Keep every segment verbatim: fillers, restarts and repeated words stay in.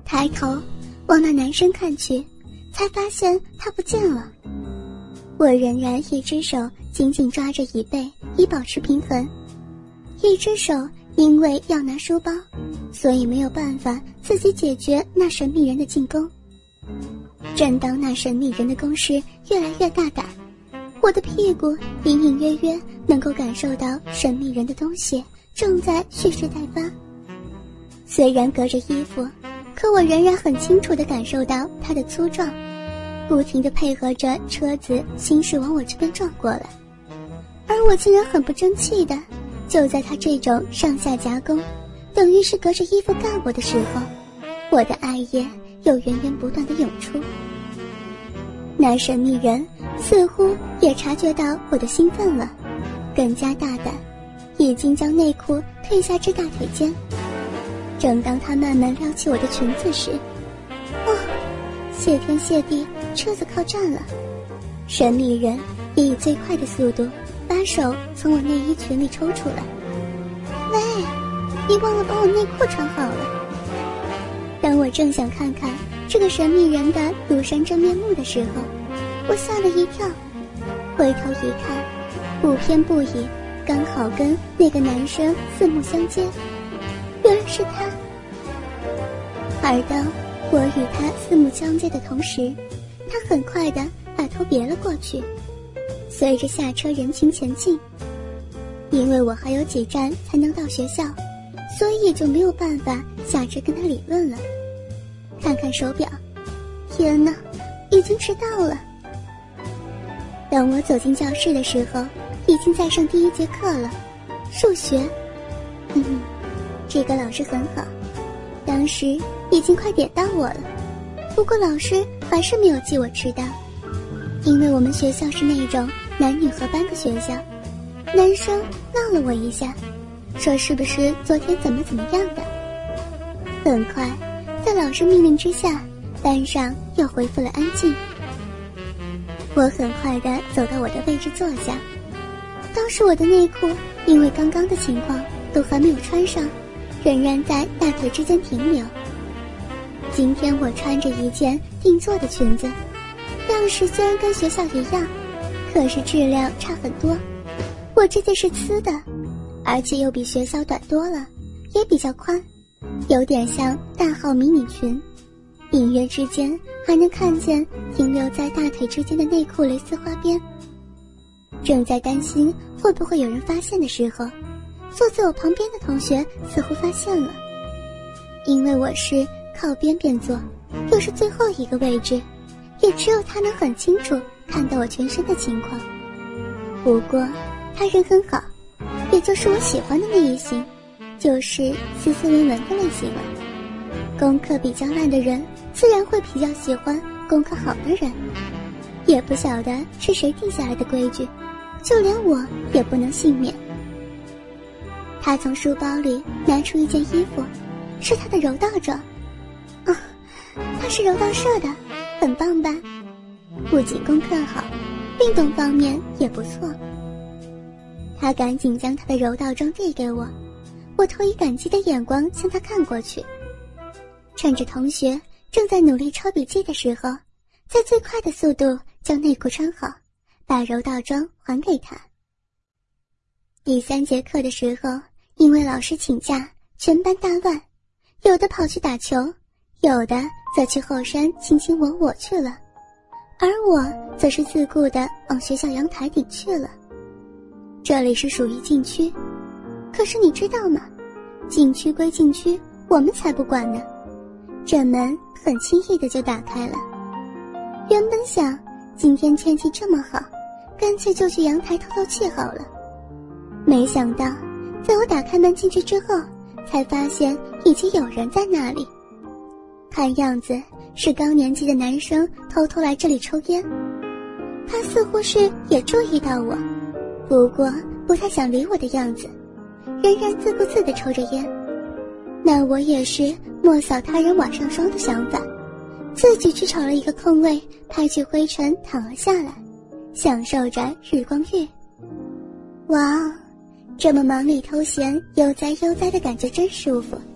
抬头往那男生看去，才发现他不见了。我仍然一只手紧紧抓着椅背以保持平衡，一只手因为要拿书包，所以没有办法自己解决那神秘人的进攻。正当那神秘人的攻势越来越大胆，我的屁股隐隐约约能够感受到神秘人的东西正在蓄势待发。虽然隔着衣服，可我仍然很清楚地感受到他的粗壮，不停地配合着车子行驶往我这边撞过来。而我竟然很不争气的，就在他这种上下夹攻，等于是隔着衣服干我的时候，我的爱液又源源不断地涌出。那神秘人似乎也察觉到我的兴奋了，更加大胆，已经将内裤退下至大腿间。正当他慢慢撩起我的裙子时，哦，谢天谢地，车子靠站了。神秘人也以最快的速度把手从我内衣裙里抽出来。喂，你忘了把我内裤穿好了。当我正想看看这个神秘人的庐山真面目的时候，我吓了一跳，回头一看，不偏不倚，刚好跟那个男生四目相接，原来是他。而当我与他四目相接的同时，他很快地把头别了过去，随着下车人群前进。因为我还有几站才能到学校，所以也就没有办法下车跟他理论了。看看手表，天哪，已经迟到了。当我走进教室的时候，已经在上第一节课了，数学。嗯，这个老师很好，当时已经快点到我了，不过老师还是没有记我迟到，因为我们学校是那种男女合班的学校。男生闹了我一下，说是不是昨天怎么怎么样的。很快在老师命令之下，班上又恢复了安静。我很快地走到我的位置坐下，当时我的内裤因为刚刚的情况都还没有穿上，仍然在大腿之间停留。今天我穿着一件定做的裙子，样式虽然跟学校一样，可是质量差很多。我这件是丝的，而且又比学校短多了，也比较宽，有点像大号迷你裙，隐约之间还能看见停留在大腿之间的内裤蕾丝花边。正在担心会不会有人发现的时候，坐在我旁边的同学似乎发现了。因为我是靠边边坐，又是最后一个位置，也只有他能很清楚看到我全身的情况。不过他人很好，也就是我喜欢的那一型，就是斯斯文文的类型了。功课比较烂的人自然会比较喜欢功课好的人。也不晓得是谁定下来的规矩，就连我也不能幸免。他从书包里拿出一件衣服，是他的柔道着。啊，他是柔道社的，很棒吧？不仅功课好，运动方面也不错。他赶紧将他的柔道装递给我，我投以感激的眼光向他看过去。趁着同学正在努力抄笔记的时候，在最快的速度将内裤穿好，把柔道装还给他。第三节课的时候，因为老师请假，全班大乱，有的跑去打球，有的则去后山卿卿我我去了，而我则是自顾地往学校阳台顶去了。这里是属于禁区，可是你知道吗？禁区归禁区，我们才不管呢。这门很轻易的就打开了。原本想今天天气这么好，干脆就去阳台透透气好了。没想到在我打开门进去之后，才发现已经有人在那里。看样子是高年级的男生偷偷来这里抽烟。他似乎是也注意到我，不过不太想理我的样子，仍然自顾自地抽着烟。那我也是莫扫他人瓦上霜的想法，自己去找了一个空位，拍去灰尘躺了下来，享受着日光浴。哇，这么忙里偷闲悠哉悠哉的感觉真舒服。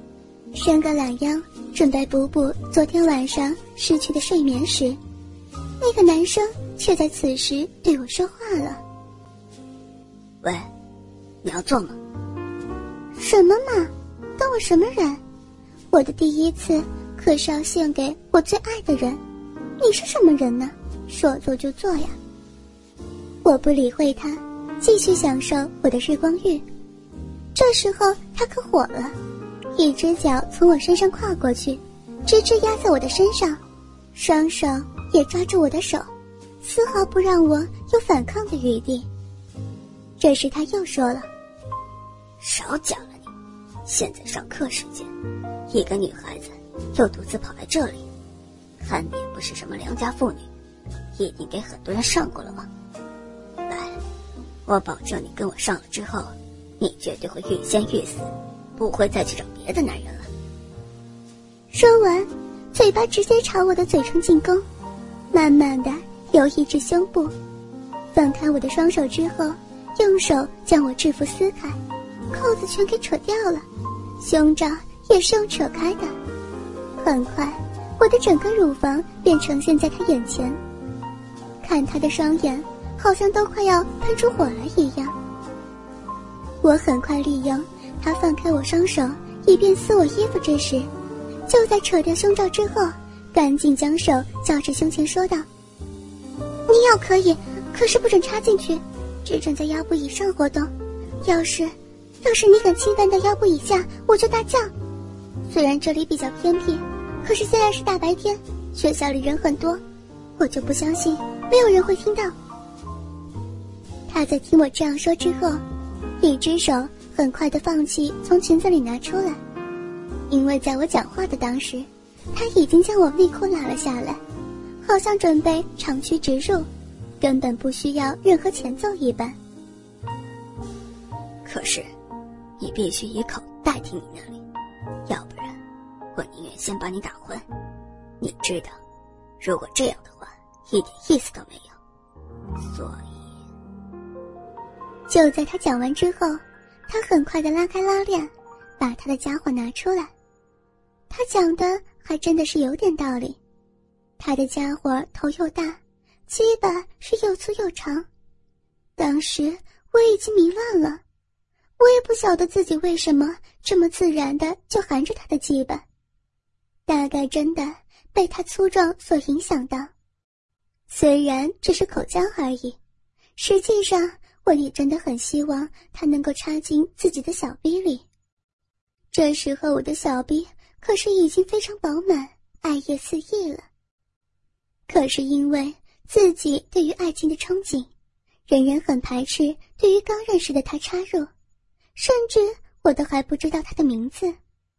伸个懒腰，准备补补昨天晚上失去的睡眠时，那个男生却在此时对我说话了。 喂，你要做吗？ 什么嘛，当我什么人？我的第一次可是要献给我最爱的人，你是什么人呢？说做就做呀。我不理会他，继续享受我的日光浴。这时候他可火了，一只脚从我身上跨过去，直直压在我的身上，双手也抓住我的手，丝毫不让我有反抗的余地。这时他又说了， 少讲了你，现在上课时间，一个女孩子又独自跑来这里，看你也不是什么良家妇女，一定给很多人上过了吧？来，我保证你跟我上了之后，你绝对会欲仙欲死，不会再去找别的男人了。 说完，嘴巴直接朝我的嘴唇进攻，慢慢的游移至胸部，放开我的双手之后，用手将我制服撕开，扣子全给扯掉了，胸罩也是用扯开的。很快，我的整个乳房便呈现在他眼前，看他的双眼好像都快要喷出火来一样。我很快利用他放开我双手以便撕我衣服之时，就在扯掉胸罩之后，赶紧将手交至胸前说道，你要可以，可是不准插进去，只准在腰部以上活动，要是要是你敢侵犯到腰部以下，我就大叫。虽然这里比较偏僻，可是现在是大白天，学校里人很多，我就不相信没有人会听到。他在听我这样说之后，一只手很快的放弃从裙子里拿出来，因为在我讲话的当时，他已经将我内裤拉了下来，好像准备长驱直入，根本不需要任何前奏一般。 可是你必须以口代替你那里，要不然我宁愿先把你打昏。你知道，如果这样的话一点意思都没有。所以就在他讲完之后，他很快地拉开拉链，把他的家伙拿出来。他讲的还真的是有点道理，他的家伙头又大，鸡巴是又粗又长。当时我已经迷乱了，我也不晓得自己为什么这么自然的就含着他的鸡巴，大概真的被他粗壮所影响到。虽然只是口交而已，实际上我也真的很希望他能够插进自己的小逼里。这时候我的小逼可是已经非常饱满，爱液四溢了。可是因为自己对于爱情的憧憬，人人很排斥对于刚认识的他插入，甚至我都还不知道他的名字。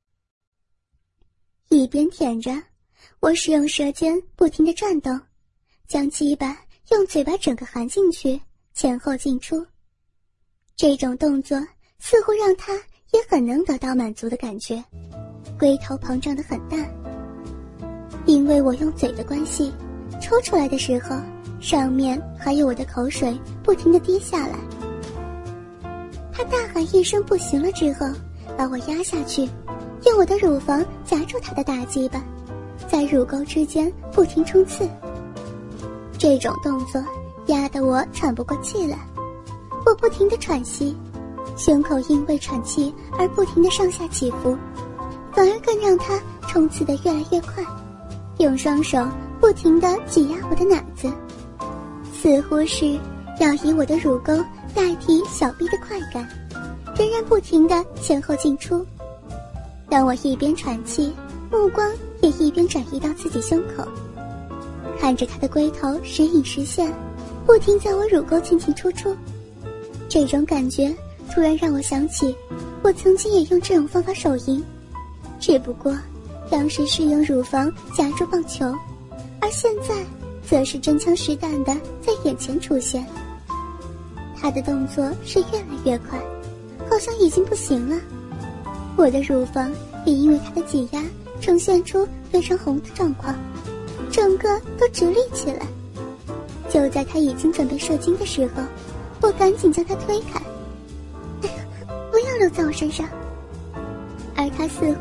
一边舔着，我使用舌尖不停地转动，将鸡巴用嘴巴整个含进去，前后进出。这种动作似乎让他也很能得到满足的感觉，龟头膨胀得很大。因为我用嘴的关系，抽出来的时候，上面还有我的口水不停地滴下来。他大喊一声不行了之后，把我压下去，用我的乳房夹住他的大鸡巴，在乳沟之间不停冲刺。这种动作压得我喘不过气来，我不停地喘息，胸口因为喘气而不停地上下起伏，反而更让他冲刺得越来越快，用双手不停地挤压我的奶子，似乎是要以我的乳沟代替小臂的快感，仍然不停地前后进出。当我一边喘气，目光也一边转移到自己胸口，看着他的龟头时隐时现，不停在我乳沟进进出出。这种感觉突然让我想起我曾经也用这种方法手淫，只不过当时是用乳房夹住棒球，而现在则是真枪实弹的在眼前出现。他的动作是越来越快，好像已经不行了。我的乳房也因为他的挤压呈现出非常红的状况，整个都直立起来。就在他已经准备射精的时候，我赶紧将他推开，不要留在我身上。而他似乎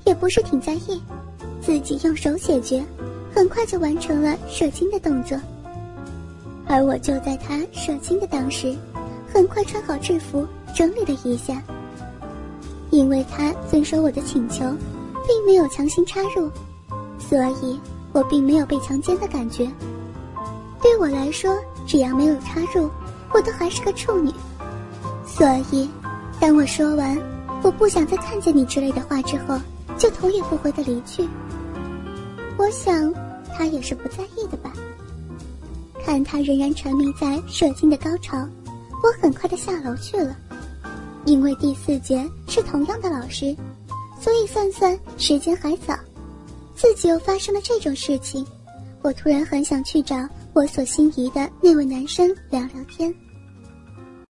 也不是挺在意，自己用手解决，很快就完成了射精的动作。而我就在他射精的当时，很快穿好制服整理了一下。因为他遵守我的请求，并没有强行插入，所以我并没有被强奸的感觉。对我来说，只要没有插入，我都还是个处女。所以当我说完我不想再看见你之类的话之后，就头也不回地离去。我想他也是不在意的吧。看他仍然沉迷在射精的高潮，我很快地下楼去了。因为第四节是同样的老师，所以算算时间还早，自己又发生了这种事情，我突然很想去找我所心仪的那位男生聊聊天。